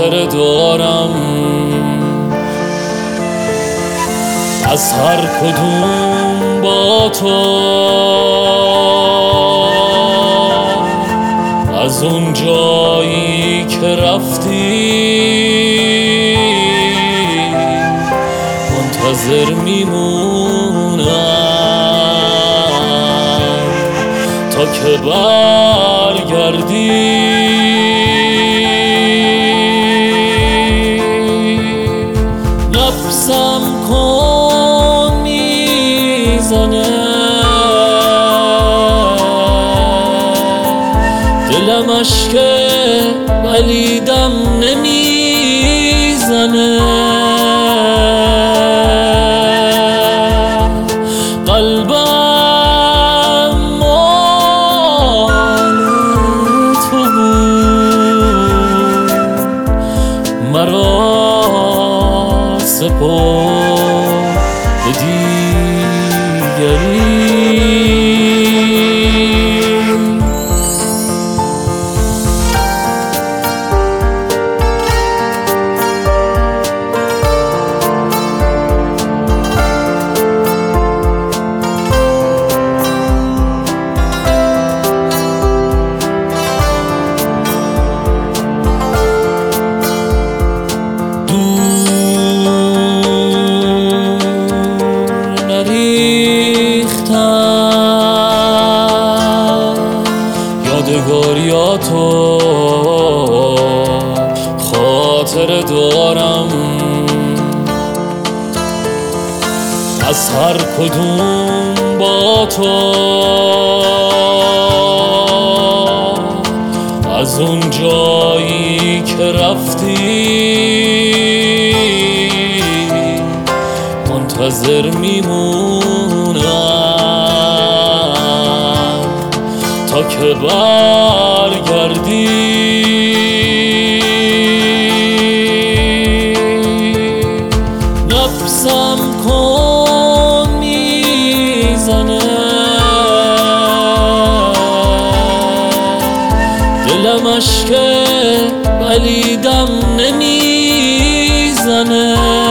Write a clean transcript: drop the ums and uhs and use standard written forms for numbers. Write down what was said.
خاطر دارم از هر کدوم با تو، از اون جایی که رفتی منتظر میمونم تا که برگردی. نفسم کن میزنه، دلم اشکه ولی دم نمیزنه، قلبم مال تو بود مرا سپرد به دیگری. یادگاریاتو خاطر دارم از هر کدوم با تو، از اون جایی که رفتی منتظر میمونم تا که برگردی. نفسم کن میزنه، دلم اشکه ولی دم نمیزنه،